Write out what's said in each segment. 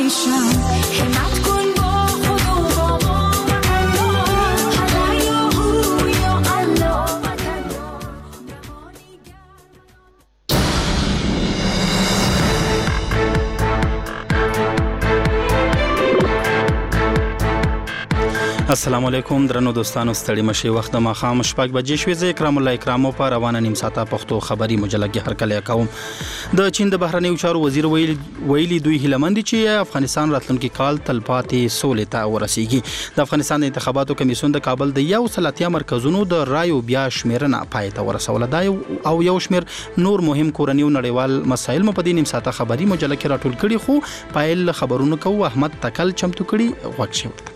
میشم همت کن با خدا و با وطن یا هو یا الله وطن السلام علیکم درنو دوستانو ستړي مشي وخت ما خام شپږ بجې شوې زه کرام الله کرامو په روانه نیم ساعته پښتو خبري مجله کې هرکلی کوم د چین د بهرنیو چارو وزیر ویلي دوی هیلمند چې افغانستان راتلونکي کال تلپاتې سولې ته ورسیږي د افغانستان د انتخاباتو کمیسیون د کابل د یو سلاتیا مرکزونو د رایو بیا شمیرنه پای ته ورسوله دا او یو شمیر نور مهم کورنیو نړیوال مسایل په دې نیم ساعته خبري مجله کې راټول کړي خو پایل خبرونو کو احمد تکل چمتو کړي وښه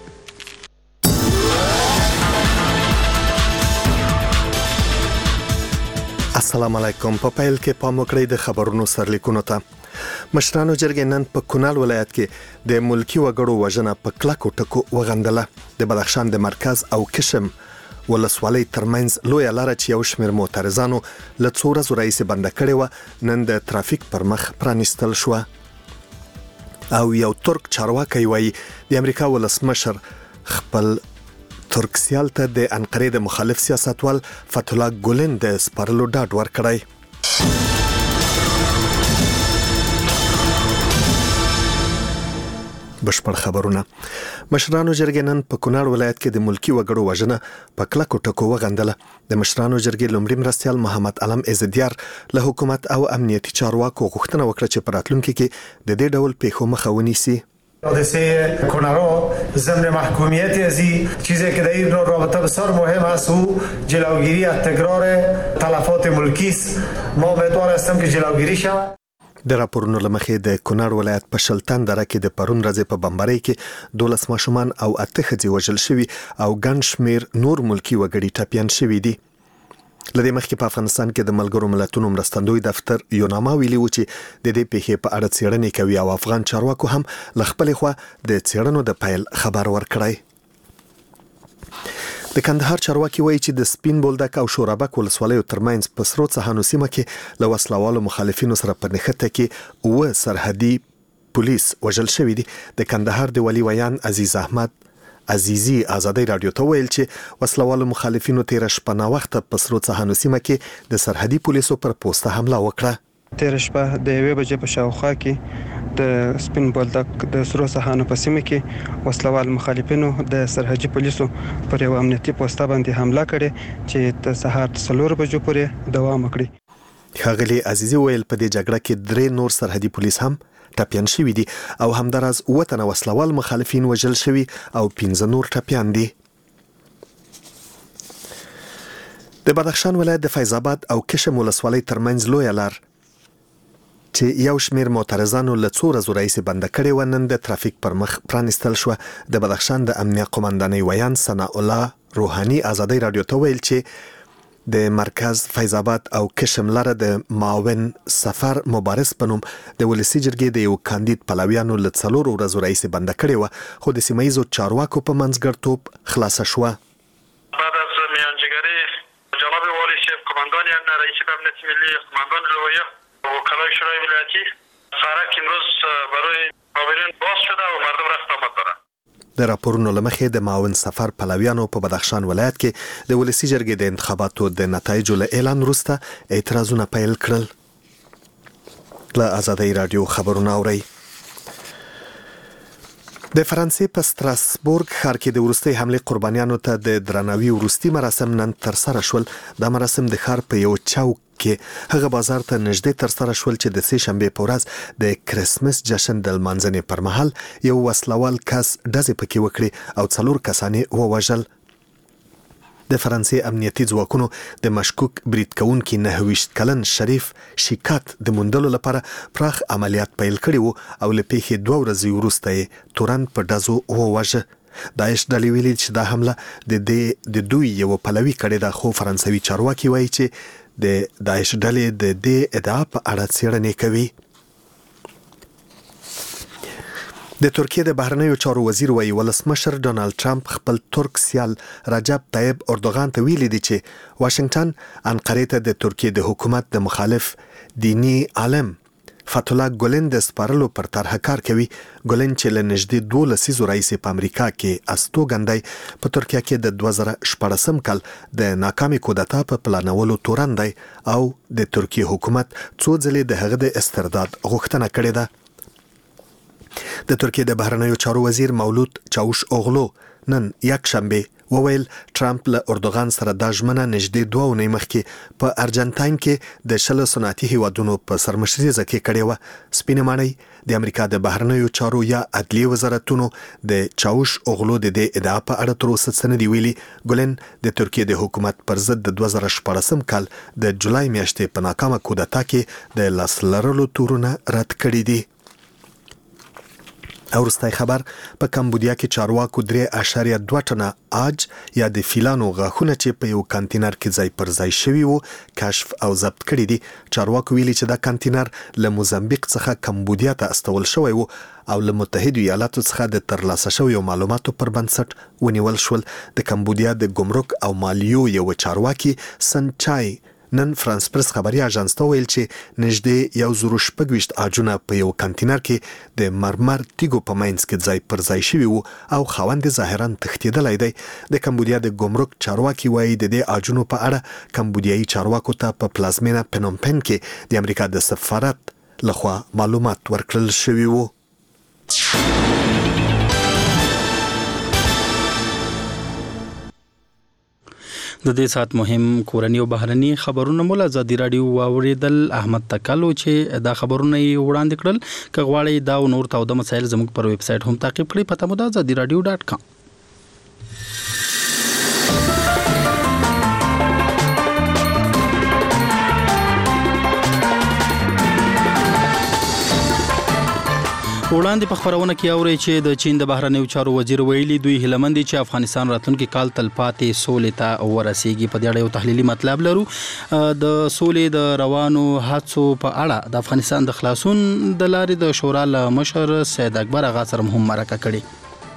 السلام علیکم په پیل کې پام وکړئ د خبرونو سرلیکونو ته مشرانو جرګې نن په کونړ ولایت کې د ملکی وګړو وژنه په کلکو ټکو وغندله د بدخشان د مرکز او کشم ولسوالۍ ترمنځ لوی لاره چې یو شمېر معترضانو له څو ورځو راهیسې بنده کړې وه نن د ترافیک پر مخ پرانیستل شوه او یو ترک چارواکی وایي د امریکا ولسمشر خپل ترکسیال ته د انقرې د مخالف سیاستوال فتح الله ګولن د سپارلو ډاډ ورکړی. بشپړ خبرونه. مشرانو جرګې نن په کونړ ولایت کې د ملکی وګړو وژنه په کلکو ټکو وغندله. د مشرانو جرګې لومړي مرستیال محمد علم عزدیار له حکومت او امنیتي چارواکو غوښتنه وکړه چې په راتلونکي کې د دې ډول پیښو مخه ونیسي. حادثه کنرا ضمن محکومیت ازی چیزی که در این رابطه بسیار مهم است و جلوگیری از تکرار تلفات ملکی است. ما امیدوار هستم که جلوگیری شود. د راپورونو لمخې د کونړ ولایت په شلتن دره کې د پرون ورځې په بمبارۍ کې 12 ماشومان او 8 ښځې وژل شوي او ګڼ شمېر نور ملکی وګړي ټپیان شوي دي. لدې مخکې په افغانستان کې د ملګرو ملتونو مرستندوی دفتر یوناما ویلي و چې د دې پیښې په اړه څېړنې کوي او افغان چارواکو هم له خپلې خوا د څېړنو د پیل خبر ورکړی. د کندهار چارواکي وایي چې د سپین بولدک او شورابک ولسوالیو ترمنځ په سرو څهانو سیمه کې له وسلوالو مخالفینو سره په نښته کې 9 سرحدي پولیس وژل شوي دي. د کندهار د ولي ویان عزیز احمد عزیزی آزادی رادیو ته ویل چې وسلوالو مخالفینو تیر شپه نا وخت په سرو څهانو سیمه کې د سرحدي پولیسو پر پوسټه حمله وکړه. تیر شپه د 1 بجې په شاوخوا کې د سپین بولدک د سرو څهانو په سیمه کې وسلوال مخالفینو د سرحدي پولیسو پر یو امنیتي پوسټه باندې حمله کړې چې د سهار 4 بجو پورې دوام وکړي. ښاغلي عزیزی ویل په دې جګړه کې 3 نور سرحدي پولیس هم ټپیان شوي دي او همداراز 9 تنه وسلوال مخالفین وژل شوي او 15 نور ټپیان دي. د بدخشان ولایت د فیض آباد او کشم ولسوالۍ ترمنځ لوی لار چې یو شمېر معترضانو له څو ورځو راهیسې بنده کړې وه نن د ترافیک پر مخ پرانیستل شوه. د بدخشان د امنیه قومندانۍ ویان ثناء الله روحاني آزادی رادیو ته ویل چې د مرکز فیض آباد او کشم لاره د معاون سفر مبارز په نوم د ولسي جرګې د یو کاندید پلویانو له 4 ورځو راهیسې بنده کړې وه خو د سیمه ییزو چارواکو په منځګړیتوب خلاصه شوه. بعد از میانجیگری جناب والی شیف قماندان رئیس امنیت ملی قماندان لویه وکلای شورای ولایتی سرک امروز برای مامورین باز شده و مردم رفت آمد دارند. د راپورونو لمخې د معاون سفر پلویانو په بدخشان ولایت کې د ولسي جرګې د انتخاباتو د نتایجو له اعلان وروسته اعتراضونه پیل کړل. له آزادۍ رادیو خبرونه اورئ. د فرانسې په ستراسبورګ ښار کې د وروستۍ حملې قربانیانو ته د درناوي وروستي مراسم نن ترسره شول. دا مراسم د ښار په یو چوک کې هغه بازار ته نږدې ترسره شول چې د 3 شنبې په ورځ د کرسمس جشن د لمانځنې پر مهال یو وسلوال کس ډزې پکې وکړي او 4 کسان یې ووژل. د فرانسې امنیتي ځواکونو د مشکوک برید کوونکي 29 کلن شریف شیکات د موندلو لپاره پراخ عملیات پیل کړي وو او له پیښې 2 ورځې وروسته یې تورن په ډزو ووژه. داعش ډلې ویلي چې دا حمله د دوی یو پلوي کړې ده خو فرانسوي چارواکي وایي چې د داعش ډلې د دې ادعا په اړه څېړنې کوي. د ترکیې د بهرنیو چارو وزیر وایي ولسمشر ډونالد ټرمپ خپل ترک سیال رجب طیب اردوغان ته ویلي دي چې واشنگټن انقرې ته د ترکیې د حکومت د مخالف دینی عالم فتح ګولن د سپارلو پر طرح کار کوي. ګولن چې له نږدې 12 لسیزو راهیسې په امریکا کې استوګندی په ترکیه کې د 2014 کال د ناکامي کودتا په پلانولو تورن دی او د ترکیه حکومت څو ځلې د هغه د استرداد غوښتنه کړې ده. د ترکیه د بهرنیو چارو وزیر مولود چاوش اوغلو نن یکشنبه وویل ټرمپ له اردوغان سره د ژمنه نږدې 2 اونۍ مخکې په ارجنټاین کې د 10 صنعتي هیوادونو په سرمشریزه کې کړې وه. سپینه ماڼۍ د امریکا د بهرنیو چارو یا عدلیې وزارتونو د چاوش اوغلو د دې ادعا په اړه تر اوسه څه نه دي ویلي. ګولن د ترکیه د حکومت پر ضد د 2014 کال د جولای میاشتې په ناکامه کودتا کې د لاس لرلو تورونه رد کړي دي. او وروستی خبر په کمبودیا کې چارواکو 3.2 ټنه عاج یا د فیلانو غاښونه چې په یو کانتینر کې ځای پر ځای شوي وو کشف او ضبط کړي دي. چارواکو ویلي چې دا کانتینر له موزمبیق څخه کمبودیا ته استول شوی وو او له متحده ایالاتو څخه د ترلاسه شویو معلوماتو پر بنسټ ونیول شول. د کمبودیا د ګمرک او مالیو یو چارواکي سنچای نن فرانس پرس خبري اژانس ته ویل چې نږدې 1.6 عاجونه په یو کانتینر کې د مرمر تیګو په ماینز کې ځای پر ځای شوي وو او خاوند ظاهرا تښتېدلی دی. د کمبودیا د ګمرک چارواکي وایي د دې عاجونو په اړه کمبودیایي چارواکو ته په پلازمینه پنومپن کې د امریکا د سفارت لخوا معلومات ورکړل شوي وو. د دې سات مهم کورنی او بهرني خبرونه مول ازادي رادیو واوریدل. احمد تکلو چې دا خبرونه وړاندې کړل. کغواړی دا او نور تاوده مسایل زموږ پر ویب سټ هم تعقیب کړئ. پته مو ده azadiradio.com. وړاندې په خبرونه کې اوري چې د چین د بهرنیو چارو وزیر ویلي دوی هیلمند دي چې افغانستان راتلونکي کال تلپاتې سولې ته ورسیږي. په دې اړه یو تحلیلي مطلب لرو. د سولې د روانو هڅو په اړه د افغانستان د خلاصون د لارې د شورا له مشر سید اکبر اغا سره هم مرکه کړې.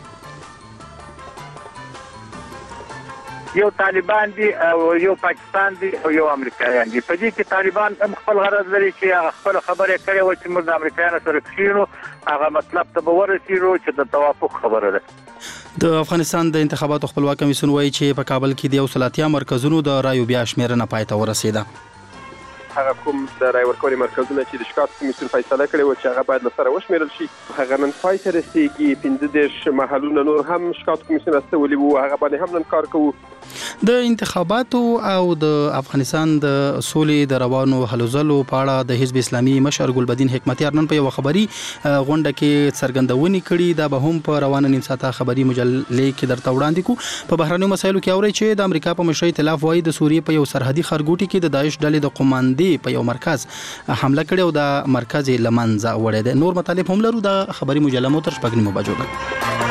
یو طالبان دي او یو پاکستان دي او یو امریکایان دي. په دې کې طالبان هم خپل غرض لري چې خپل خبره کوي او چې موږ د امریکایانو سره کښینو هغه مطلب ته به ورسېږو چې د توافق خبره ده. د افغانستان د انتخاباتو خپلواک کمیسیون وایي چې په کابل کې د 180 مرکزونو د رایو بیا شمیرنه پای ته ورسېده. هغه کوم د رای ورکولو مرکزونه چې د شکایت کمیسیون فیصله کړې و چې هغه باید له سره وشمیرل شي هغه نن پای ته رسیږي. 15 محلونه نور هم شکایت کمیسیون استولي وو هغه باندې هم نن کار کوو. د انتخاباتو او د افغانستان د سولې د روانو هلو ځلو په اړه د حزب اسلامي مشر ګلبدین حکمتیار نن په یو خبري غونډه کې څرګندونې کړي. دا به هم په روانه نیم ساعته خبري مجلې کې درته وړاندې کو. په بهرنیو مسایلو کې اوري چې د امریکا په مشرۍ ائتلاف وایي د سوریې په یو سرحدي خرګوټي کې د داعش ډلې د قوماندې په یو مرکز حمله کړې او د مرکز لمنځه وړې ده. نور مطالب هم لرو. د خبري مجله مو تر 6 بجو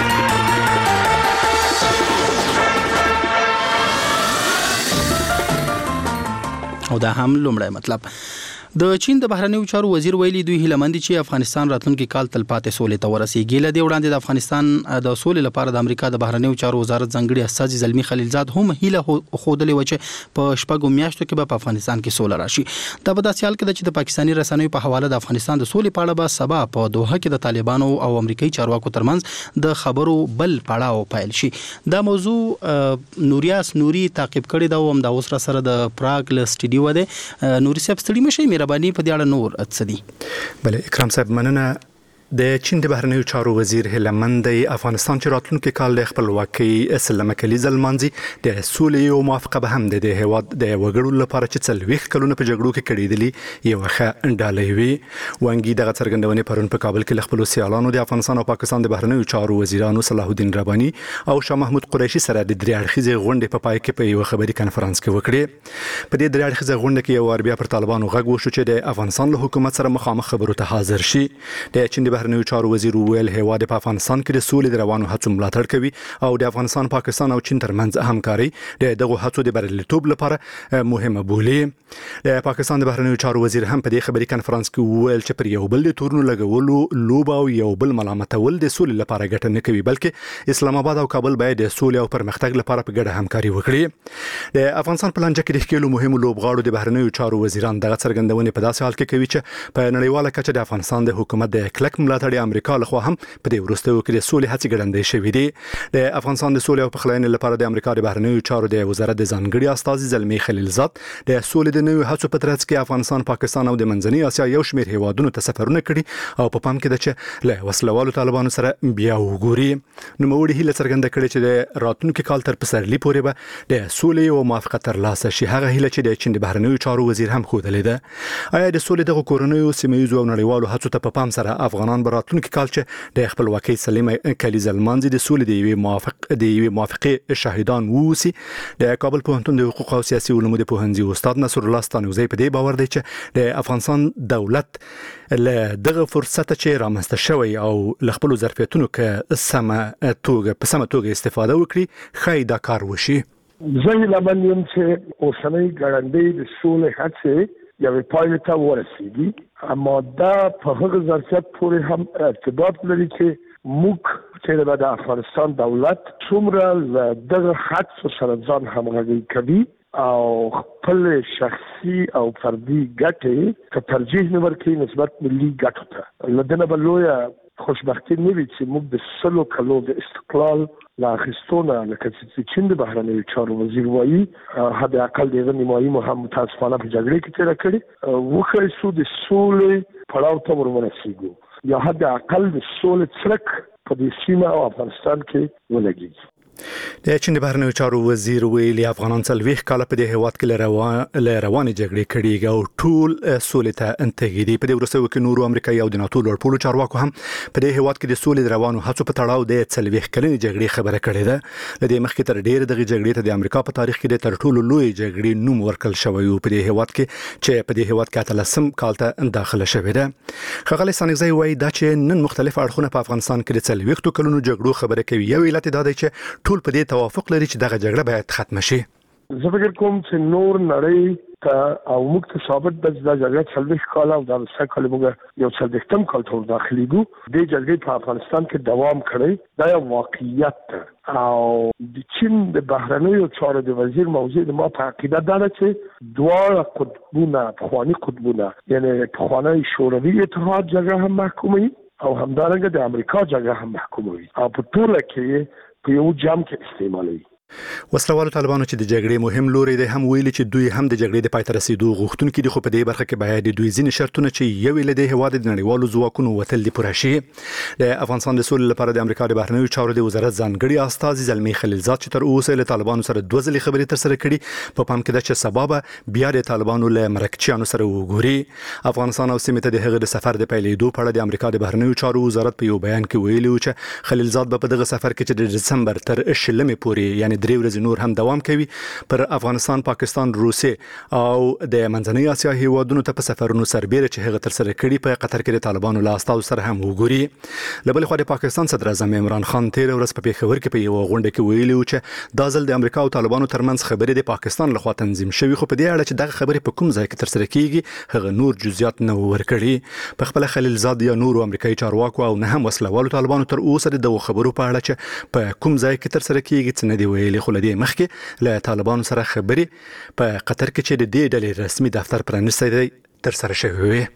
او دا هم لومړی مطلب. د چین د بهرنیو چارو وزیر ویلي دوی هیلمند چې افغانستان راتلونکي کال تلپاتې سولې ته ورسیږي. له دې وړاندې د افغانستان د سولې لپاره د امریکا د بهرنیو چارو وزارت ځنګړي استاذ زلمی خلیلزاد هم هیله خوده و چې په شپږو میاشتو کې به په افغانستان کې سوله راشي. دا په داسې حال کې ده چې د پاکستاني رسنیو په حواله د افغانستان د سولې په اړه به سبا په دوحه کې د طالبانو او امریکایي چارواکو ترمنځ د خبرو بل پړاو پیل شي. دا موضوع نوریاس نوري تعقیب کړی دا او هم د اوس سره د پراګ ل سټډیو ده. نوري صاحب ستړي مشي مهرباني په دې اړه نور اتصدي. بله اکرام صاحب مننه. د چین د بهرنیو چارو وزیر هیلمند افغانستان چې راتلونکي کال د خپلواکۍ سلمه کلیزه لمانځي د سولې او موافقه به هم د هیواد د وګړو لپاره چې 40 کلونه په جګړو کې کړېدلي یو ښه ډالۍ وي. وانګي دغه څرګندونې پرون په کابل کې خپل سیالانو د افغانستان او پاکستان د بهرنیو چارو وزیرانو صلاح الدین رباني او شاه محمود قریشي سره د درې اړخیزې غونډې په پای کې په یو خبري کانفرنس کې وکړې. په دې درې اړخیزه غونډه کې یو بیا پر طالبانو غږ وشو چې د افغانستان له حکومت سره مخامخ خبرو ته حاضر شي. د چین بهرنیو چارو وزیر ویل هیواد په افغانستان کې د سولې د روانو هڅو ملاتړ کوي او د افغانستان، پاکستان او چین ترمنځ همکاري د دغه هڅو د بریالیتوب لپاره مهمه بولي. د پاکستان د بهرنیو چارو وزیر هم په دې خبري کانفرنس کې ویل چې پر یو بل د تورونو لګولو، لوب او یو بل ملامتول د سولې لپاره ګټه نه کوي، بلکې اسلام آباد او کابل باید د سولې او پرمختګ لپاره په ګډه همکاري وکړي. د افغانستان په لانجه کې د ښکېلو مهمو لوبغاړو د بهرنیو چارو وزیران دغه څرګندونې په داسې حال کې کوي چې په نړیواله کچه د افغانستان د حکومت د کلک ملاتړ امریکا لخوا هم په دې وروستیو کې د سولې هڅې ګړندۍ شوې دي. د افغانستان د سولې او پخلاینې لپاره د امریکا د بهرنیو چارو د وزارت د ځانګړي استازي زلمی خلیلزاد د سولې د نویو هڅو په ترڅ کې افغانستان، پاکستان او د منځنۍ اسیا یو شمېر هیوادونو ته سفرونه کړي او په پام کې ده چې له وسلوالو طالبانو سره بیا وګوري. نوموړي هیله څرګنده کړې چې د راتلونکي کال تر پسرلي پورې به د سولې او موافقت ترلاسه شي. هغه هیله چې د چین د بهرنیو چارو وزیر هم ښودلې ده. آیا د سولې دغه کورنیو سیمه‌ییزو او نړیوالو هڅو ته په پام سره افغانان به راتلونکي کال چې د خپلواکۍ سلیمه کلیزه لمانځي د سولې د یوې موافقې شاهدان ووسي؟ د کابل پوهنتون د حقوق او سیاسي علومو د پوهنځي استاد نصر الله ستانوزی په دې باور دی چې د افغانستان دولت له دغه فرصت چې رامنځته شوی او له خپلو ظرفیتونو په سمه توګه استفاده وکړي، ښایي دا کار وشي. زه هیله یم چې اوسنۍ ګړندۍ د سولې هڅې یوې پایلې ته ورسیږي، اما دا په هغه ظرفیت پورې هم ارتباط لري چې موږ چې د افغانستان دولت څومره له دغه هڅو سره ځان همغږي کوي او خپل شخصي او فردي ګټې ته ترجیح نه ورکوي نسبت ملي ګټو ته. له دې نه به لویه خوشبختي نه وي چې موږ د 100 کلو د استقلال لا اخیستونه لکه چې چین د بهرنیو چارو وزیر وایي حد اقل دغه نیمایي مو هم متاسفانه په جګړې کې تېره کړې، وښایي سو د سولې پړاو ته ورسیږو یا حد اقل د سولې څرک په دې سیمه او افغانستان کې ولګېږي. د چین د بهرنیو چارو وزیر ویلي افغانان 40 کال په دې هیواد کې له روانې جګړې کړي او ټول سولې ته انتګي دي. په دې وروستیو کې نورو امریکایي او د ناتو لوړپوړو چارواکو هم په دې هیواد کې د سولې د روانو هڅو په تړاو د 40 کلنې جګړې خبره کړې ده. له دې مخکې تر ډېر دغه جګړې ته د امریکا په تاریخ کې د تر ټولو لوی جګړې نوم ورکړل شوی او په دې هیواد کې چې په دې هیواد کې 13 کال ته داخله شوې ده. ښاغلی ستانکزی وایي دا چې نن مختلف اړخونه په افغانستان کې د 40 کلونو جګړو خبره کوي، یو علت دا دی چې ټول په دې توافق لري چې دغه جګړه باید ختم شي. زه فکر کوم چې نور نړۍ ته او موږ ته ثابت ده چې دا جګړه 40 کال او دا 100 کال موږ یو 40 کال ته داخليږو. د جګړې په افغانستان کې دوام کړی دا یو واقعیت او د چین د بهرنیو چارو د وزیر موضوع ما په عقیده ده چې دواړه قطبونه، پخواني قطبونه یعنی پخوانی شوروي اتحاد جګړه هم محکوموي او همدارنګه د امریکا جګړه هم محکوموي او په ټوله کې په یو جام کې استعمالوي. وسلوالو طالبانو چې د جګړې مهم لوري دی هم ویلي چې دوی هم د جګړې د پای ته رسیدو غوښتونکي دي، خو په دې برخه کې باید د دوی ځینې شرطونه چې یو له دې هواد د نړیوالو ځواکونو وتل دي پوره شي. د افغانستان د سولې لپاره د امریکا د بهرنیو چارو د وزارت ځانګړي استازي زلمی خلیلزاد چې تر اوسه له طالبانو سره 2 ځلې خبرې تر سره کړي، په پام کې ده چې سبا بیا د طالبانو له مرکچیانو سره وګوري. افغانستان او سیمه ته د هغه د سفر د پیلېدو په اړه د امریکا د بهرنیو چارو وزارت په یو بیان کې ویلي و چې خلیلزاد په دغه سفر کې چې د دسمبر تر 20 پورې یعنی 3 ورځې نور هم دوام کوي پر افغانستان، پاکستان، روسیې او د منځنۍ اسیا هیوادونو ته په سفرونو سربېره چې هغه تر سره کړي په قطر کې د طالبانو له استازو سره هم وګوري. له بلې خوا د پاکستان صدر اعظم عمران خان تېره ورځ په پېښور کې په یوه غونډه کې ویلي و چې دا ځل د امریکا او طالبانو ترمنځ خبرې د پاکستان لخوا تنظیم شوي، خو په دې اړه چې دغه خبرې په کوم ځای کې تر سره کیږي هغه نور جزئیات نه ورکړي. په خپل خلیلزاد یا نورو امریکایي چارواکو او نه هم وسلوالو طالبانو تر اوسه د دغو خبرو په اړه چې په کوم ځای کې تر سره کیږي څه نه دی ویلي، خو له دې مخکې له طالبانو سره خبرې په قطر کې چې د دې ډلې رسمي دفتر پرانیستی دی تر سره شوې وي.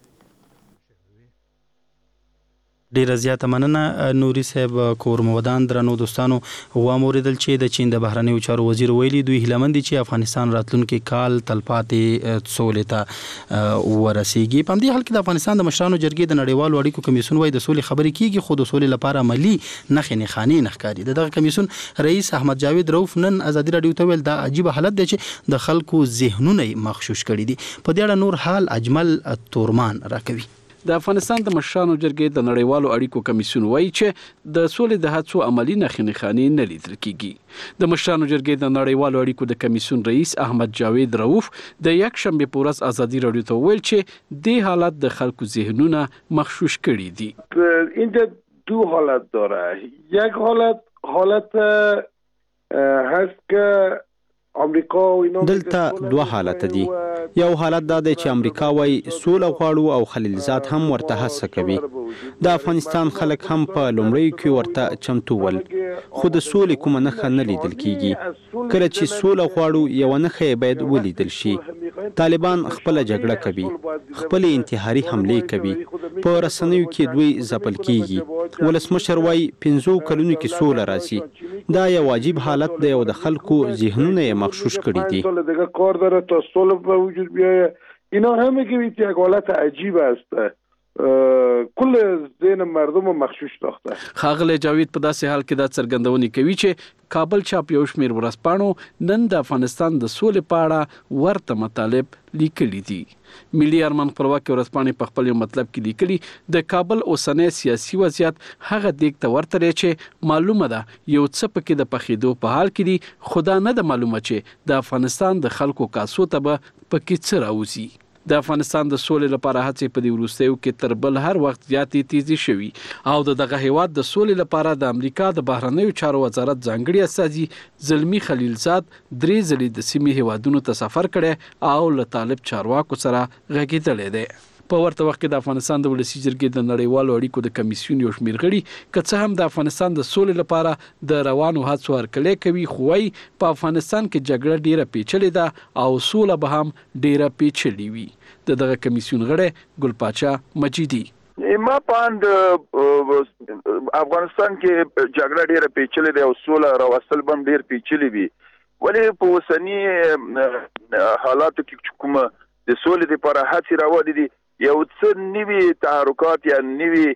ډیره زیاته مننه نوري صاحب. کورم ودان درنو دوستانو واموریدل چې د چین د بهرنیو چارو وزیر ویلي دوی هیلمند دي چې افغانستان راتلونکي کال تلپاتې سولې ته ورسیږي. په دې حال کې د افغانستان د مشرانو جرګې د نړیوالو اړیکو کمیسیون وايي د سولې خبرې کیږي خو د سولې لپاره عملی نښې نښانې نه ښکاري. دغه کمیسیون رئیس احمد جاوید روف نن ازادي رادیو ته ویل دا عجیب حالت دی چې د خلکو ذهنونه مغشوش کړي دي. په دې اړه نور حال اجمل تورمان راکوي. د افغانستان د مشرانو جرګې د نړیوالو اړیکو کمیسیون وایي چې د سولې د هڅو عملی نښې نه لیدل کیږي. د مشرانو جرګې د نړیوالو اړیکو د کمیسیون رئیس احمد جاوید رؤوف د یک شنبه په ورځ ازادي رادیو ته ویل چې د حالت د خلکو ذهنونه مغشوش کړي دي. اینجا دو حالت داره. یک حالت هست که دلته دوه حالت دي. یو حالت دا دی چې امریکا وایي سوله غواړو او خلیلزاد هم ورته هڅه کوي. د افغانستان خلک هم په لومړیو کې ورته چمتو ول، خو د سولې کومه نښه نه لیدل کیږي. کله چې سوله غواړو یوه نښه باید ولیدل شي. طالبان خپله جګړه کوي، خپلې انتحاري حملې کوي، په رسنیو کې دوی ځپل کیږي. ولسمشر وایي 15 کلونو کې سوله راځي. دا یو عجیب حالت دی او د خلکو ذهنونه یې مغشوش کړي دي. سال دیگه کار داره تا صلح به وجود بیایه. اینا همه که یک حالت عجیب است. کل ذهن مردم مغشوش ساخته. ښاغلی جاوید په داسې حال کې دا څرګندونې کوي چې کابل چاپ یو شمېر ورځپاڼو نن د افغانستان د سولې په اړه ورته مطالب لیکلي دي. ملي ارمان خپلواکي ورځپاڼې په خپل یو مطلب کې لیکلي د کابل اوسنی سیاسي وضعیت هغه دیګ ته ورته دی چې معلومه ده یو څه پکې د پخېدو په حال کې دي، خو دا نه ده معلومه چې د افغانستان د خلکو کاسو ته به پکې څه راوځي. د افغانستان د سولې لپاره هڅې په دې وروستیو کې تر بل هر وخت زیاتې تیزی شوي او دغه هیواد د سولې لپاره د امریکا د بهرنیو چارو وزارت ځانګړي استازي زلمی خلیلزاد 3 ځلې د سیمې هیوادونو ته سفر کړی او له طالب چارواکو سره غږېدلی دی. په ورته وخت کې د افغانستان د ولسی جرګې د نړیوالو اړیکو د کمیسیون یو شمېر غړي که څه هم د افغانستان د سولې لپاره د روانو هڅو هرکلی کوي، خو وايي په افغانستان کې جګړه ډیره پیچلې ده او سوله به هم ډیره پیچلې وي. دغه کمیسیون غړی ګل پاچا مجیدي ما پاند افغانستان کې جګړه ډیره پیچلې ده او سوله راوستل به ډیر پیچلې وي، ولی په اوسنی حالاتو کې کومه د سولې لپاره هڅې روانې دي یو څه نوي تحرکات یا نوي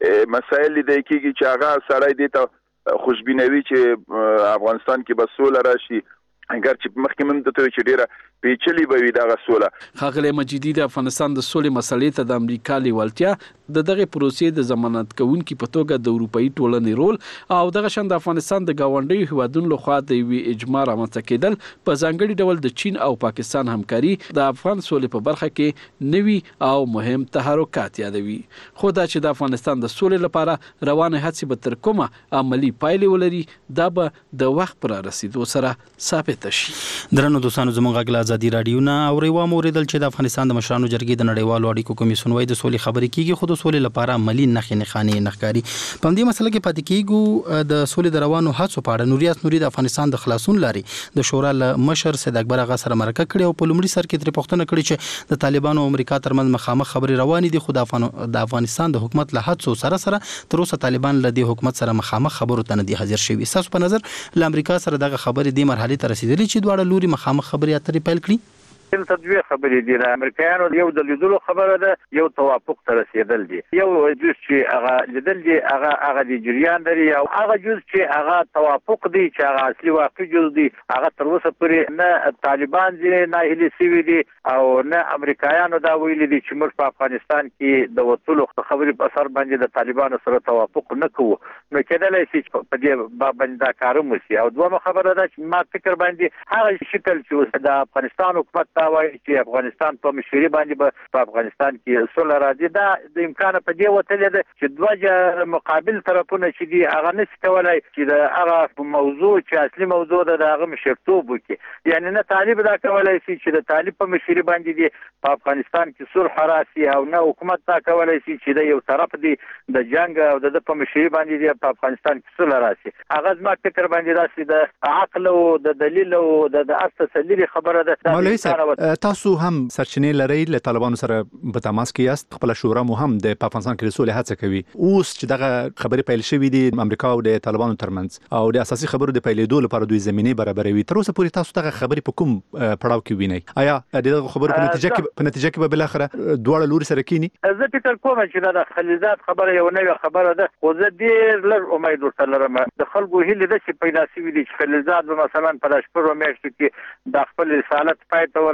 مسایل لیدل کېږي چې هغه سړی دې ته خوشبینوي چې افغانستان کې به سوله راشي، اگر چې مخکې من ته چې ډیره پیچلې به وي دغه سوله. ښاغلی مجیدي د افغانستان د سولې مسلې ته د امریکا لیوالتیا د دغه پروسې د ضمانت کوونکي په توګه د اروپאי ټولنې رول او دغه شان د افغانستان د گاونډیو هیوادونو لخوا د یوې اجماع رامنځته کېدل په ځانګړي ډول د چین او پاکستان همکاري د افغان سولې په برخه کې نوي او مهم تحرکات یادوي. خو دا چې د افغانستان د سولې لپاره روانه هڅې به تر کومه عملی پایلې ولري دا به د وخت پر رسیدو سره ثابت شي. درنو دوستانو زموږ غږ ازادي رادیو نه اورېوا موریدل چې د افغانستان د مشرانو جرګې د نړیوالو اړیکو کمیسیون وايي د سولې خبرې کیږي، خو د سولې لپاره عملی نښې نښکاري. په دې مسله کې پاتې کیږو د سولې د روانو هڅو په اړه نوریاس نوري د افغانستان د خلاصون لاري د شورا له مشر سید اکبر اغا سره مرکه کړې او په لومړي سر کې تر پښتنه کړې چې د طالبانو او امریکا ترمنځ مخامخ خبرې روانې دي، خو د افغانستان د حکومت له هڅو سره تر اوسه طالبان له دې حکومت سره مخامخ خبرو ته نه دي حاضر شوي. تاسو په نظر له امریکا سره دغه خبرې د مرحله ته رسیدلې چې دواړه لوري مخامخ خبرې اترې پیل کړي؟ دلته دوه خبرې دي. د امریکایانو یو د لیدلو خبره ده، یو توافق ته رسیدل دي. یو جز چې هغه لیدل دي هغه د جریان لري او هغه جز چې هغه توافق دی چې هغه اصلي واقعي جز دی هغه تر اوسه پورې نه طالبان دي نه هلي سوي دي او نه امریکایانو دا ویلي دي چې موږ په افغانستان کې د وټولو خبرې په اثر باندې د طالبانو سره توافق نه کوو. نو کېدلای شي په دې باندې دا کار وشي. او دوه خبره ده چې ما فکر باندې هغه شکل چې د افغانستان حکومت دا وایي چې افغانستان په مشري باندې په افغانستان کې سوله راځي، دا د امکان په دې وتلې ده چې دوه مقابل طرفونه چې دي هغه نشي کولای چې د هغه موضوع چې اصلي موضوع ده د هغه مشرتوب وکړي. یعنی نه طالب دا کولای شي چې د طالب په مشري باندې دي په افغانستان کې صلح راشي او نه حکومت دا کولای شي چې د یو طرف دي د جنگ او د په مشري باندې دي په افغانستان کې صلح راشي. هغه زما فکر باندې داسې د عقل او د دلیل او د اساس خبره ده. مولوي صاحب تاسو هم سرچینې لرئ له طالبانو سره په تماس کې یاست، خپل شورا مو هم د افغانستان کې رسول هڅه کوي. اوس چې دغه خبرې پیل شوې دي امریکا او د طالبانو ترمنځ او د اساسي خبرو د پیلېدو لپاره دوی زمینه برابروي، تر اوسه پورې تاسو دغه خبرې په کوم پړاو کې وینئ؟ آیا دغه خبرو په نتیجه کې به بل اخره دواړه لوري سره کینی؟ زه فکر کوم چې دا خلیلزاد خبره یو نوې خبره ده، خو زه ډېر لږ امید ورته لرم. د خلکو هیله ده چې پیدا شي چې خلیلزاد مثلا په شپږو میاشتو کې د خپل رسالت پای ته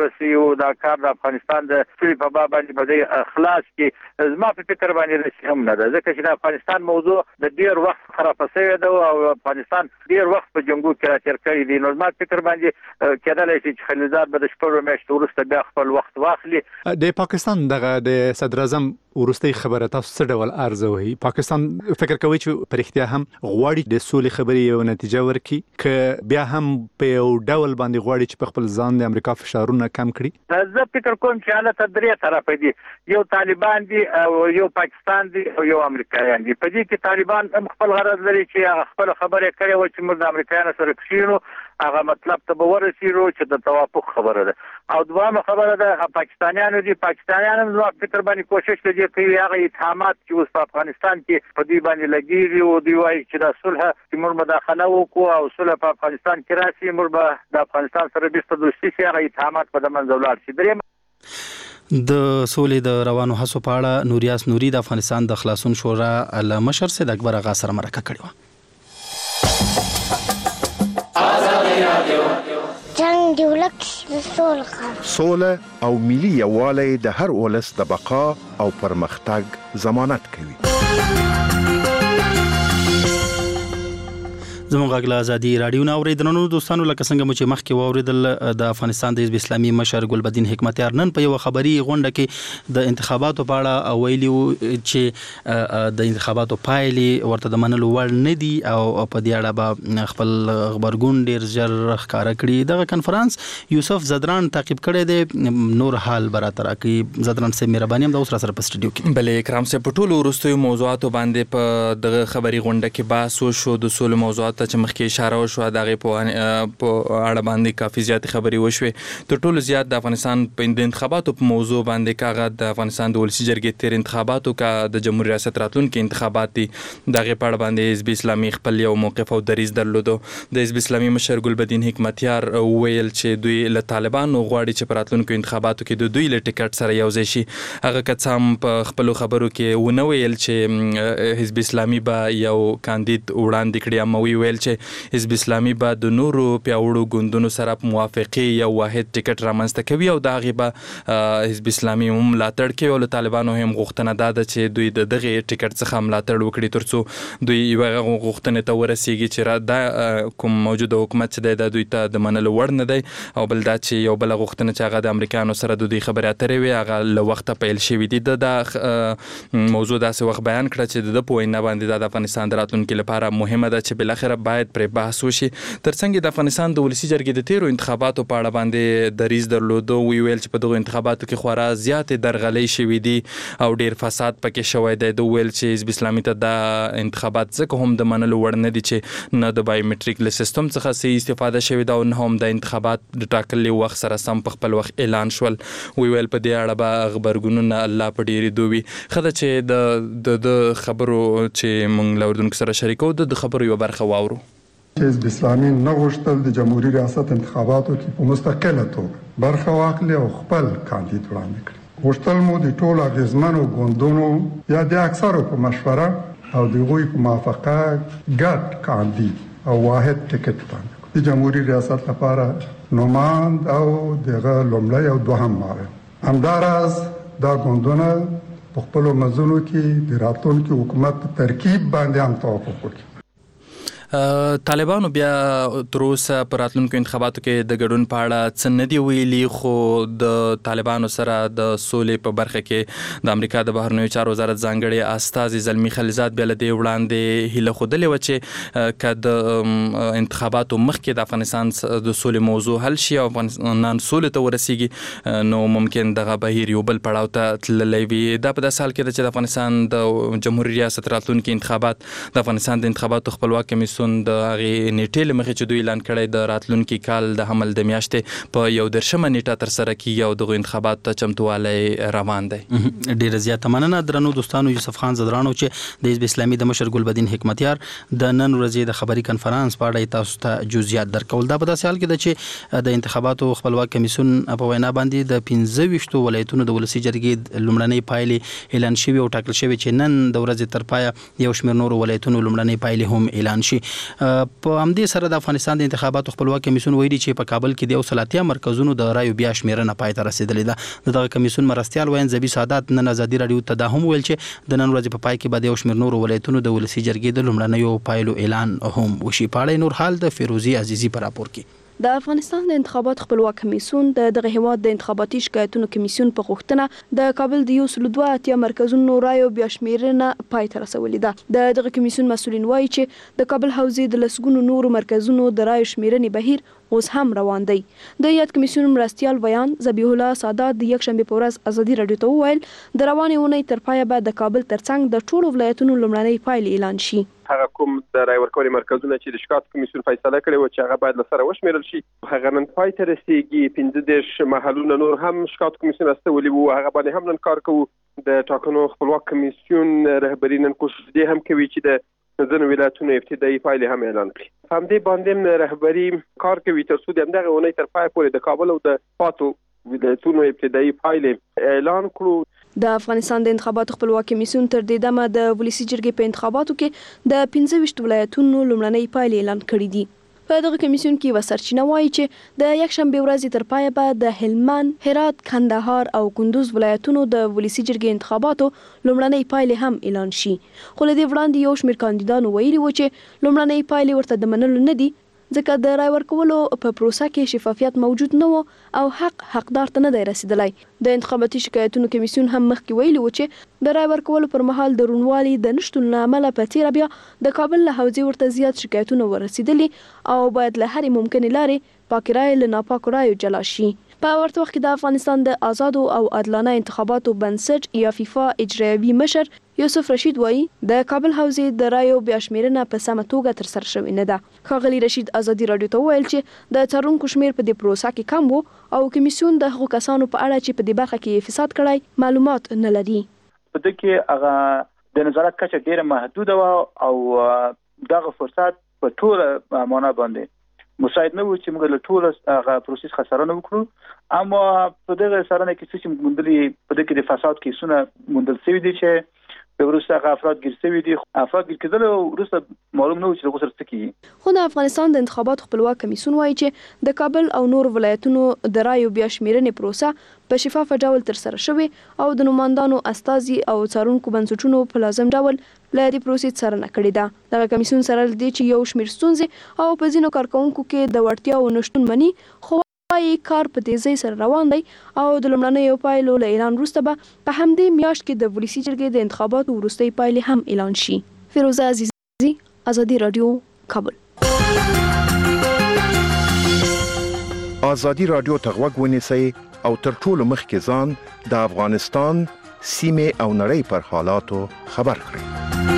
ورسي او دا کار د افغانستان د سولې په باب باندې په خلاص کې زما په فکر باندې رسي هم نه ده، ځکه چې د افغانستان موضوع د ډیر وخت خراب شوی ده او افغانستان ډیر وخت په جنگو کې راځي کړی دي. نو زما فکر باندې کېدلای شي چې خلیلزاد به د شپږ میاشتو وروسته بیا خپل وخت واخلي. د پاکستان دغه د صدر اعظم ورستي خبره تاسو څه ډول ارزوي؟ پاکستان فکر کوي چې پر اختیار هم غواړي د سولې خبرې یو نتیجه ورکړي ک بیا هم په یو ډول باندې غواړي چې په خپل ځان د امریکا فشارونه کم کړي؟ زه فکر کوم چې حالت درې طرفه دي، یو طالبان دي او یو پاکستان دي او یو امریکایان دي. په دې کې طالبان هم خپل غرض لري چې خپل خبره کوي او چې موږ د امریکایانو سره کښینو هغه مطلب ته به ورسېږو چې د توافق خبره ده. او دویمه خبره ده پاکستانیانو دي، پاکستانیان هم زما فکر باندې کوشش کوي کوي هغه اتهامات چې اوس په افغانستان کې په دوی باندې لګېږي او دوی وایي چې د صلح چې موږ مداخله وکړو او صلح په افغانستان کې راشي، موږ به د افغانستان سره بیرته دوستي شي، هغه اتهامات به د منځه ولاړ شي. د سولې د روانو هڅو په اړه نوریاس نوري د افغانستان د خلاصون شورا له مشر سید اکبر آغا سره مرکه کړې وه. جنگ دی ولک د سوله او ملي یووالی د هر ولس د بقا او پرمختګ ضمانت کوي. زموږ غږ له ازادي رادیو نه اوریدونکو دوستانو، لکه څنګه چې مخکې واوریدل د افغانستان د حزب اسلامي مشر ګلبدین حکمتیار نن په یو خبري غونډه کې د انتخاباتو په اړه ویلي چې د انتخاباتو پایلې ورته د منلو وړ نه دي او په دې اړه به خپل خبرګون ډیر ژر ښکارا کړي. دغه کنفرانس یوسف زدران تعقیب کړی دی، نور حال براتر کوي. زدران سه مهرباني هم د اوس را سره په سټډیو کې. بلې کرام سه په ټولو وروستیو موضوعاتو باندې په دغه خبري غونډه کې بحث وشو. د سولې موضوعات ته چې مخکې اشاره وشوه دغه په اړه باندې کافي زیات خبري وشوې. تر ټولو زیات د افغانستان په انتخاباتو په موضوع باندې کاغه د افغانستان د ولسی جرګې تیر انتخاباتو کا د جمهوریت ریاست راتلونکي انتخابات دي. دغه په اړه باندې حزب اسلامي خپل یو موقف او دریځ درلودو. د حزب اسلامي مشر ګلبدین حکمتیار ویل چې دوی له طالبانو غواړي چې په راتلونکو انتخاباتو کې د دوی له ټیکټ سره یوځای شي. هغه کڅام په خپل خبرو کې ونه ویل چې حزب اسلامي به یو کاندید وړاندې کړي، اما ویل چې حزب اسلامي به د نورو پیاوړو ګوندونو سره په موافقه یو واحد ټیکټ رامنځته کوي او دا غیبه حزب اسلامي هم ملاتړ کوي او له طالبانو هم غوښتنه ده چې دوی د دغه ټیکټ څخه ملاتړ وکړي ترڅو دوی یو غوښتنه ته ورسیږي چې دا کوم موجوده حکومت چې د دوی ته د منلو وړ نه دی او بل دا چې یو بل غوښتنه چې هغه د امریکایانو سره د دوی خبرې اترې وي هغه له وخته پیل شوې دي. د موضوع داسې وخت بیان کړه چې د پوینه باندې د افغانستان د راتلونکي لپاره مهمه ده چې بل اخر باید پر بحث وشي. ترڅنګ د افغانستان د ولسی جرګې د تیرو انتخاباتو په اړه باندې دریځ درلودو. ویل چې په دغه انتخاباتو کې خورا زیات درغلۍ شوې دي او ډیر فساد پکې شوی دی. د ویل چې حزب اسلامي ته د انتخابات ځکه هم د منلو وړ نه دي چې نه د بایومټریک له سیستم څخه سي استفاده شوې ده او نه هم د انتخابات د ټاکلي وخت سره سم په خپل وخت اعلان شول. ویل په دې اړه به خبرګونونه الله په ډیری دوی خدای چې د خبرو چې موږ له اردن سره شریکو د خبرو یو برخه واورو. حزب اسلامي نه غوښتل د جمهوریت ریاست انتخاباتو کې په مستقله توګه برخه واخلي او خپل کاندید وړاندې کړي. غوښتل مو د ټولو اغیزمنو ګوندونو یا د اکثرو په مشوره او د هغوی په موافقه ګډ کاندید او واحد ټیکټ وړاندې کړي. د جمهوریت ریاست لپاره نوماند او دغه لومړی او دوهم معاون. همداراز دا ګوندونه په خپلو منځونو کې د راتلونکي حکومت په ترکیب باندې هم توافق وکړي. طالبانو بیا تر اوسه په راتلونکو انتخاباتو کې د ګډون په اړه څه نه دی ویلي، خو د طالبانو سره د سولې په برخه کې د امریکا د بهرنیو چارو وزارت ځانګړي استازي زلمی خلیلزاد بیا له دې وړاندې هیله ښودلې وه چې که د انتخاباتو مخکې د افغانستان د سولې موضوع حل شي او افغانستان سولې ته ورسیږي نو ممکن دغه بهیر یو بل پړاو ته تللی وي. دا په داسې حال کې ده چې د افغانستان د جمهوریت ریاست راتلونکي انتخابات د افغانستان د انتخاباتو خپلواک کمیسیون د هغې نیټې له مخې چې دوی اعلان کړی د راتلونکي کال د حمل د میاشتې په 11مه نیټه ترسره کیږي او دغو انتخاباتو ته چمتووالی روان دی. ډېره زیاته مننه درنو دوستانو. یوسف خان زدرانو چې د حزب اسلامي د مشر ګلبدین حکمتیار د نن ورځې د خبري کنفرانس په اړه تاسو ته جزئیات درکول. دا په داسې حال کې ده چې د انتخاباتو خپلواک کمیسیون په وینا باندې د 15 ولایتونو د ولسی جرګې لومړنۍ پایلې اعلان شوي او ټاکل شوي چې نن د ورځې تر پایه یو شمېر نورو ولایتونو لومړنۍ پایلې هم اعلان شي. په همدې سره د افغانستان د انتخاباتو خپلواک کمیسیون ویلي چې په کابل کې د 130 مرکزونو د رایو بیا شمیرنه پای ته رسیدلې ده. دغه کمیسیون مرستیال وین زبی سعادت نن ازادي رادیو ته دا هم ویل چې د نن ورځې په پای کې به د یو شمېر نورو ولایتونو د ولسی جرګې د لومړنیو پایلو اعلان هم وشي. پاړې نور حال د فیروزی عزیزی پر راپور کې. د افغانستان د انتخابات خپلواک کمیسیون د دغه هیواد د انتخاباتي شکایتونو کمیسیون په غوښتنه د کابل د 102 مرکزونو رایو بیا شمیرنه پای ته رسولې ده. دغه کمیسیون مسؤلین وایي چې د کابل حوزې د لسګونو نورو مرکزونو د رایو شمیرنې بهیر اوس هم روان دی. د یاد کمیسیون مرستیال ویان ذبیح الله سادات د یکشنبه په ورځ ازادي رادیو ته وویل د روانې اونۍ تر پایه به د کابل ترڅنګ د ټولو ولایتونو لومړنۍ پایلې اعلان شي. هغه کوم د رای ورکونې مرکزونه چې د شکایت کمیسیون فیصله کړې و چې هغه باید له سره وشمیرل شي هغه نن پای ته رسیدي. 15 محلونه نور هم شکایت کمیسیون استولي وو هغه باندې هم نن کار کوو. د ټاکنو خپلواک کمیسیون رهبری نن کوشش دی هم کوي چې د ځینو ولایتونو ابتدایي پایلې هم اعلان کړي. همدې باندې رهبری کار کوي تر څو د همدغه اونۍ تر پای پورې د کابل او د پاتو ولایتونو ابتدایي پایلې اعلان کړو. د افغانستان د انتخاباتو خپلواک کمیسیون تر دې دمه د ولسی جرګې په انتخاباتو کې د 25 ولایتونو لومړنۍ پایلې اعلان کړې دي. په دغه کمیسیون کې وسرچینه وایي چې د یکشنبه ورځې تر پایه به د هلمند، هرات، کندهار او کندوز ولایتونو د ولسی جرګې انتخاباتو لومړنۍ پایلې هم اعلان شي. خو له دې وړاندې یو شمېر کاندیدانو ویلي و چې لومړنۍ پایلې ورته د منلو نه دي ځکه د رای ورکولو په پروسه کې شفافیت موجود نه و او حقدار ته نه دی رسیدلی. د انتخاباتي شکایتونو کمیسیون هم مخکې ویلي و چې د رای ورکولو پر مهال د روڼوالي د نشتون له امله په تیره بیا د کابل له حوزې ورته زیات شکایتونه ورسیدلي او باید له هرې ممکنې لارې پاکې رایې له ناپاکو رایو جلا شي. په ورته وخت کې د افغانستان د آزادو او عادلانه انتخاباتو بنسټ یا فیفا اجرایوي مشر یوسف رشید وایي د کابل حوزې د رایو بیا شمیرنه په سمه توګه ترسره شوې نه ده. ښاغلي رشید ازادي رادیو ته وویل چې د څارونکو شمیر په دې پروسه کې کم و او کمیسیون د هغو کسانو په اړه چې په دې برخه کې فساد کړی معلومات نه لري. په دې کې هغه د نظارت کچه ډیره محدوده و او دغه فرصت په ټول معنا باندې مساعد نه و چې موږ له ټول هغه پروسس خسرانه وکړو. اما په دغه سرانه کې چې موږ مندلي په دې کې د فساد کیسونه مندل شوی دي چې په وروسته هغه افراد ګیر شوی دي. افراد ګیر کېدل وروسته معلوم نه و چې دغه سره څه کیږي. خو د افغانستان د انتخاباتو خپلواک کمیسیون وایي چې د کابل او نور ولایتونو د رایو بیا شمیرنې پروسه په شفاف ډول ترسره شوې او د نوماندانو استازي او څارونکو بنسټونو په لازم ډول له دې پروسې څارنه کړې ده. دغه کمیسیون سره د دې چې یو شمېر ستونزې او په ځینو کارکوونکو کې د وړتیاو نشتون مني خو وايي کار په تیزۍ سره روان دی او د لومړنیو پایلو له اعلان وروسته به په همدې میاشت کې د ولسی جرګې د انتخاباتو وروستۍ پایلې هم اعلان شي. فیروزه عزیزی، ازادي رادیو، کابل. ازادي رادیو ته غوږ ونیسئ او تر ټولو مخکې ځان د افغانستان سیمې او نړۍ پر حالاتو خبر کړئ.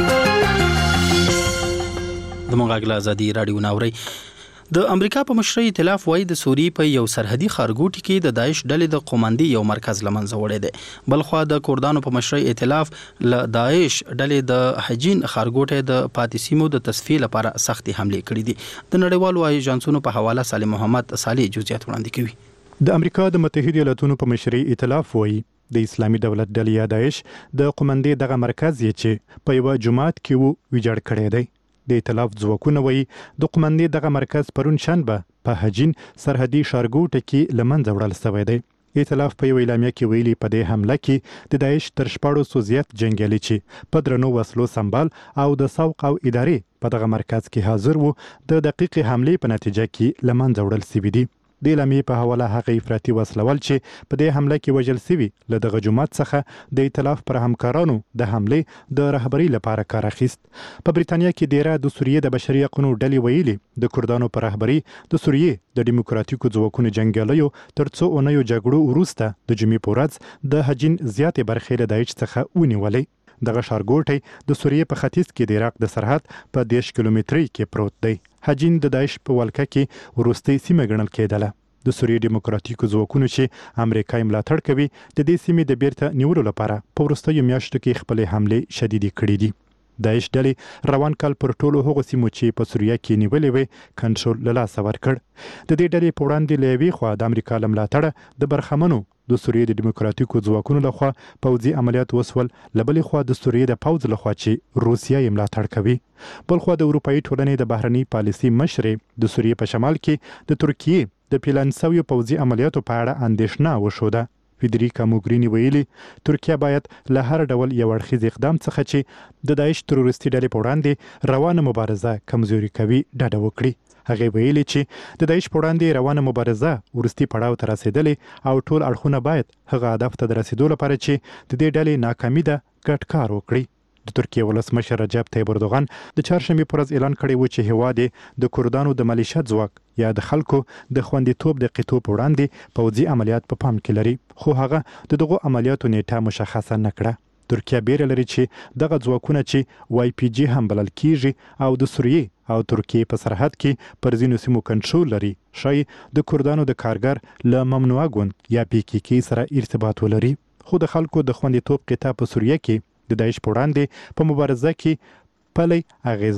د مونږ ازادي رادیو ناوري. د امریکا په مشرۍ ائتلاف وایي د سوریې په یو سرحدي ښارګوټي کې د داعش ډلې د قوماندې یو مرکز لمنځه وړی دی. بلخوا د کردانو په مشرۍ ائتلاف له داعش ډلې د حجین ښارګوټي د پاتې سیمو د تصفیې لپاره سختي حملې کړې دي. د نړیوالو ایجنسونو په حواله سالم محمد صالح جزئیات وړاندې کوي. د امریکا د متحده ایالاتونو په مشرۍ ائتلاف وایي د اسلامي دولت ډلې یا داعش د قوماندې دغه مرکز یې چې په یو جماعت کې وو ویجاړ کړی دی. د ائتلاف ځواکونه وایي د قوماندې دغه مرکز پرون شنبه په حجین سرحدي ښارګوټي کې لمنځه وړل شوی دی. ائتلاف په یو اعلامیه کې ویلي په دې حمله کې د داعش تر 1400 زیات جنگیالي چې په درنو وسلو سمبال او د سوق او ادارې په دغه مرکز کې حاضر وو د دقیقې حملې په نتیجه کې لمنځه وړل شوي دي. د اعلامیې په حواله هغه افراطي وسلوال چې په دې حمله کې وژل شوي له دغه جماعت څخه د ائتلاف پر همکارانو د حملې د رهبرۍ لپاره کار اخیست. په بریتانیا کې ډیره د سوریې د بشري حقوقو ډلې ویلي د کردانو پر رهبرۍ د سوریې د دیموکراتیکو ځواکونو جنګیالیو تر څو اونیو جګړو وروسته د جمعې په ورځ د حجین زیاتې برخې له داعش څخه ونیولې. دغه ښارګوټی د سوریې په ختیځ کې د عراق د سرحد په 10 کیلومترۍ کې پروت دی. حجین د داعش په ولکه کې وروستۍ سیمه ګڼل کېدله. د سوریې دیموکراتیکو ځواکونو چې امریکا یې ملاتړ کوي د دې سیمې د بیرته نیولو لپاره په وروستیو میاشتو کې خپلې حملې شدیدې کړې دي. داعش ډلې روان کال پر ټولو هغو سیمو چې په سوریه کې نیولې وې کنټرول له لاسه ورکړ. د دې ډلې په وړاندې له یوې خوا د امریکا له ملاتړه د برخمنو د سوریې د دیموکراتیکو ځواکونو لخوا پوځي عملیات وسول، لبلې خوا د سوریې د پوځ لخوا چې روسیه یې ملاتړ کوي. بل خوا د اروپایي ټولنې د بهرني پالیسي مشرې د سوریې په شمال کې د ترکیې د پلان شویو پوځي عملیاتو په اړه اندېښنه وښوده. فیدریکا موګرینی ویلي ترکیه باید له هر ډول یو اړخیز اقدام څخه چې د داعش تروریستي ډلې په وړاندې روانه مبارزه کمزوري کوي ډډه وکړي. هغه ویلي چې د داعش په وړاندې روانه مبارزه ورستي پړاو ته رسیدلې او ټول اړخونه باید هغه هدف ته د رسیدو لپاره چې د دې ډلې ناکامي ده ګډ کار وکړي. د ترکیې ولسمشر رجب طیب اردوغان د چهارشنبې پر ورځ اعلان کړی و چې هیواد یې د کردانو د ملیشه ځواک یا د خلکو د خوندیتوب د قطعو په وړاندې پوځي عملیات په پام کې لري، خو هغه د دغو عملیاتو نیټه مشخصه نه کړه. ترکیه بیره لري چې دغه ځواکونه چې وای پی جی هم بلل کیږي او د سوریې او ترکیې په سرحد کې پر ځینو سیمو کنټرول لري، شاید د کردانو د کارګر له ممنوعه ګوند یا پی کی کی سره ارتباط ولري. خو د خلکو د خوندیتوب قطعه په سوریه کې د داعش په وړاندې په مبارزه کې پلی اغیز